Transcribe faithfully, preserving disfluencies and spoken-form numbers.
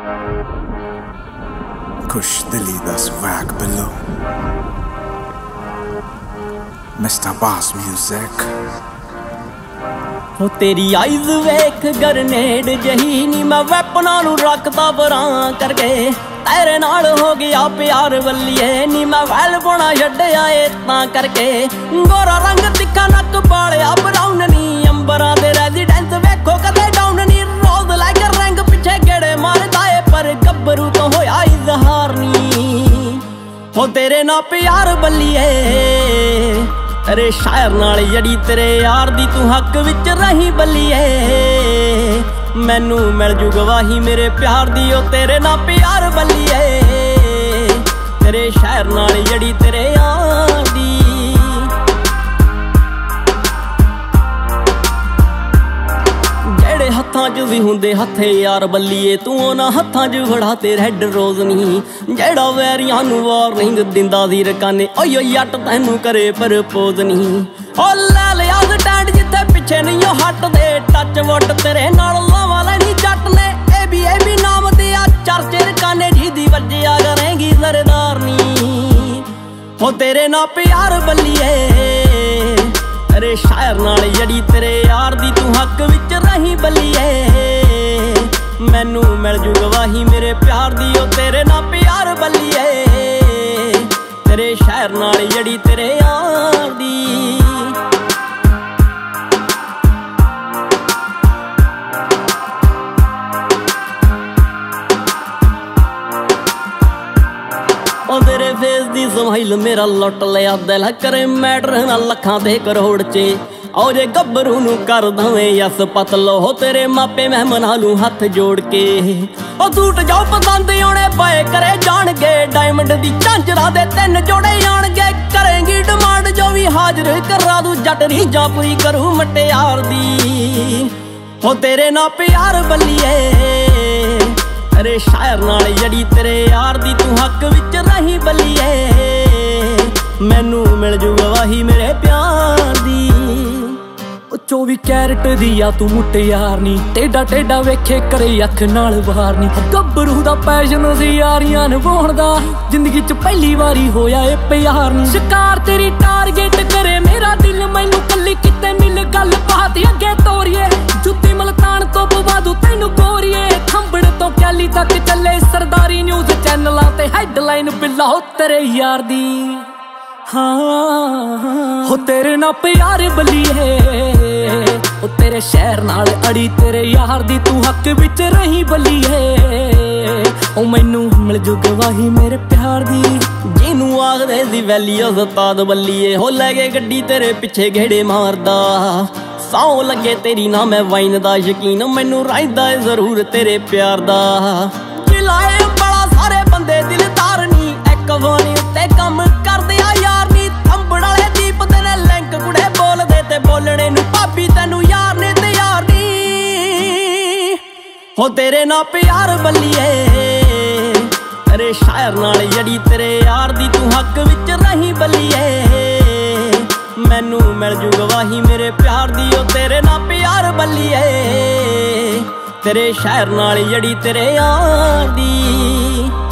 Kush Dili da swag below. Mister Boss Music. हो तेरी eyes वेख गरनेड जही नी मैं वैपना नू रखता बरां करके तेरे नाल हो गया प्यार वल्लीए नी मैं वैल पोना छड्डिया ए तां करके गोरा रंग तिखा नक बालिया ब्राउन नी अंबरां दे रेजिडेंस वेखो कदे डाउन नी रोज लाइक रंग पिछे गेड़े मारदा ए पर गब्बरू तो होया इजहार नी हो तेरे ना प्यार वल्लीए अरे शायर नाल जड़ी तेरे यार दी तू हक विच रही बल्लीए मैनू मिल जू गवाही मेरे प्यार दी ओ तेरे ना प्यार बल्लीए तेरे शायर नाल जड़ी तेरे यार दी जेड़े हत्थां च भी हुंदे हथे यार बल्लीए तू उन्हां हत्थां च फड़ा ते रेड रोज नहीं जेड़ा वैरियां नू वार्निंग दिंदा दी रकाने ओए ओए जट तैनू करे प्रपोज नहीं ओ लै लिया स्टैंड जिथे पिछे नहीं ओ हट दे टच वुट तेरे नाल लावां लैनी जट ने ए बी ए बी नाम दिया चर्चे रकाने जिदी वज्जिया करेंगी सरदार नी हो तेरे ना प्यार बल्लीए अरे शायर नाल जड़ी तेरे यार दी तू हक विच रही बल्लीए मैनू मिल जू गवाही मेरे प्यार दी ओ तेरे ना प्यार बल्लीए तेरे शायर नाल जड़ी तेरे यार दी तेरे फेस दी स्माइल मेरा लुट लिया दिल करे मैटर ना लखां ते करोड़ चे और जे गब्बरू नू कर दवें यस पतलो हो तेरे मापे मैं मना लूं हथ जोड़ के ओ सूट जाओ पसंद आने पाए करे जाणगे डायमंड दी झांजरा दे तीन जोड़े आणगे करेंगी डिमांड जो भी हाजिर करा दूं जट रीझां पूरी करूं मटियार दी हो तेरे ना प्यार बल्लीए अरे शायर नाल जड़ी तेरे यार दी तू हक विच रही बल्लीए मैनू मिल जू गवाही मेरे प्यार दी चौबी कैरेट दी आ तू मुटियार नी टेढ़ा टेढ़ा वेखे करे अख नाल वार नी गब्बरू दा पैशन सी यारियां निभाउण दा जिंदगी च पहली वारी होया ए प्यार नी शिकार तेरी टारगेट करे मेरा दिल मैनू कल्ली किते मिल गल बात अगे तोरिए जुत्ती मलतान तो पवादू तैनू गोरीए खंबड़ तो कैली तक चले सरदारी न्यूज़ चैनलां ते हैडलाइन बिल्ला हो तेरे यार दी हाँ हो तेरे ना प्यार बल्लीए ओ तेरे शहर नाल अड़ी तेरे यार दी तू हक विच रही बल्लीए ओ मैनू मिल जू गवाही मेरे प्यार दी जिनू आखदे सी वैली उस्ताद बल्लीए हो लै गए गड्डी तेरे पिछे घेड़े मारदा सौ लगे तेरी ना मैं वाइन दा यकीन मैनू राइदा है जरूर तेरे प्यार दा जिलाए बड़ा सारे बंदे दिलदार नी एक वानी उत्ते कम करदे आ यार नी थंबड़ वाले दीप दे ने लिंक कुड़े बोलदे ते बोलणे नू भाभी तैनू यार ने ते यार नी हो तेरे ना प्यार बल्लीए अरे शायर नाल जड़ी तेरे यार दी तू हक विच रही बल्लीए मैनू मिल जू गवाही मेरे प्यार दी ओ तेरे ना प्यार बल्लीए तेरे शायर नाल जड़ी तेरे यार दी।